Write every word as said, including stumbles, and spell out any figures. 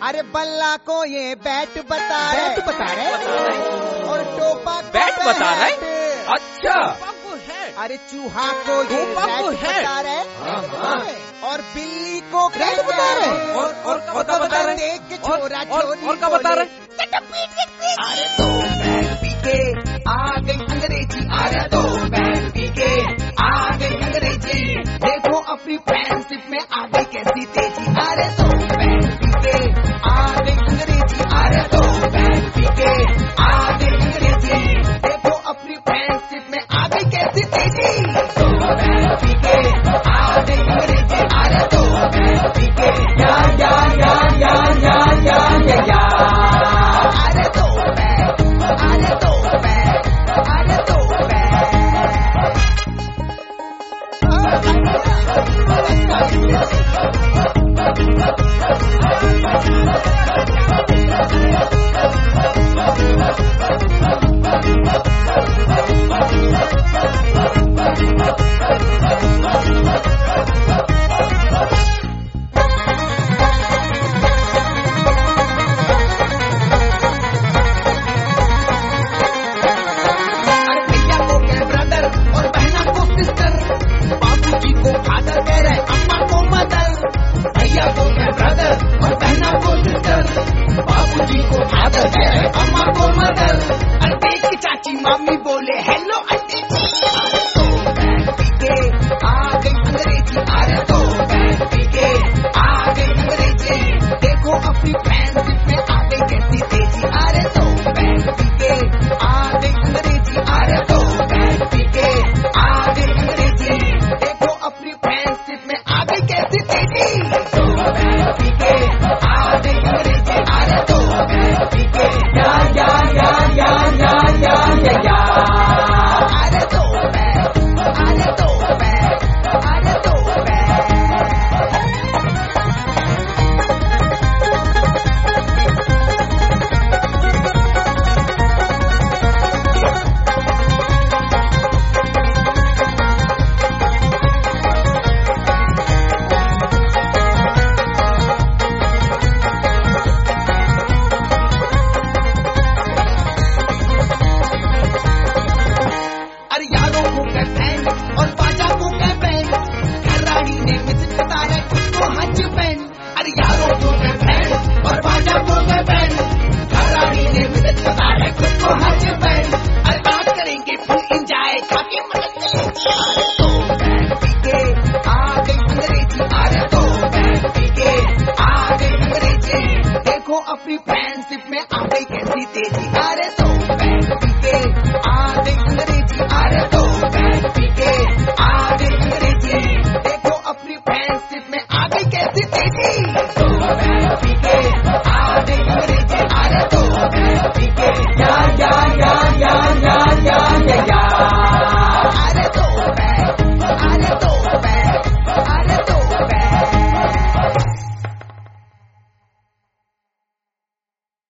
अरे बल्ला को ये बैट बता रहे, बैट बता रहे और टोपा को बैट बता रहे। बैट। अच्छा अरे चूहा को ये टोपा को बैट है। बता रहे, हाँ, हाँ। और बिल्ली को बैट बता रहे और और और क्या बता रहे देख के और छोरा और छोरी और क्या बता रहे। अरे दो बैट पी के आ गई अंग्रेजी, अरे दो बैट पी के आ गई अंग्रेजी, देखो अपनी फ्रेंडशिप में आ गई कैसी तेजी। अरे दो बैट पी के आ गई अंग्रेजी, अरे दो बैट पी के आ गई अंग्रेजी, देखो अपनी फ्रेंडशिप में आ गई कैसी तेजी। दो बैट पी के आ गई अंग्रेजी, अरे दो बैट पी के या या या या या या या या अरे दो बैट, अरे दो बैट, अरे दो अम्मा को मदर, अरे देख के चाची मामी बोले हेलो आंटी जी। अरे दो बैट पी के आ गई अंग्रेजी, अरे दो बैट पी के आ गई अंग्रेजी, देखो अपनी फ्रेंडशिप में आ गई कैसी तेजी। अरे दो बैट पी के आ गई अंग्रेजी, अरे दो बैट पी के आ गई अंग्रेजी, देखो अपनी फ्रेंडशिप में आ गई कैसी तेजी। दो बैट पी के आ गई अंग्रेजी, अरे दो बैट पी के या या या या या या या या अरे दो बैट, अरे दो बैट, अरे दो बैट। अरे यारों को कह बैंड और बाजा को कह बैंड, घराड़ी ने मिस बताया किसको हज बैंड। अरे यारों को कह बैंड और बाजा को कह बैंड, घराड़ी ने मिस बताया किसको हज बैंड। अरे बात करेंगे फुल इंजॉय खाके